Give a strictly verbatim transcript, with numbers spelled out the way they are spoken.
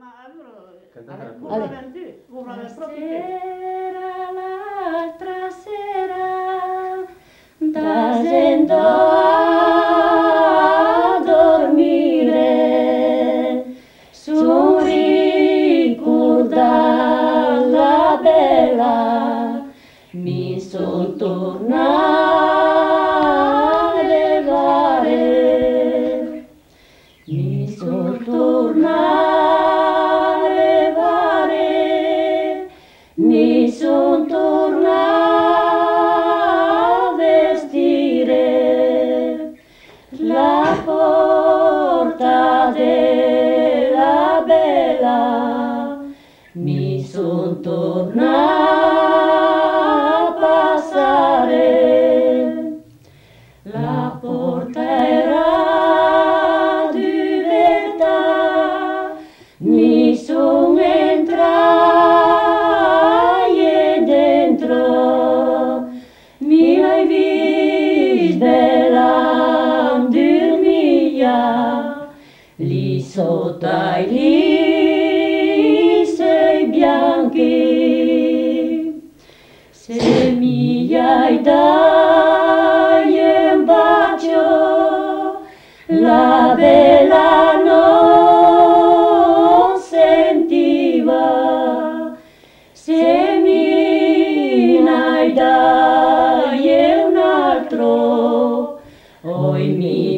ma allora Cantatela vuoi pure. proprio te? Vuoi proprio proprio te? Sera, l'altra sera, t'asendo a dormire, su ricorda la bella, mi son tornata a levare, mi son tornata a levare, mi son tornata a vestire la porta della bella, mi son tornata a passare, la porta era di verità, mi son entrata e dentro, mi l'hai vista bella dormia, lì sotto ai lì sei bianchi, se mi hai dato un bacio, la bella non sentiva, se mi hai dato un altro, oi mi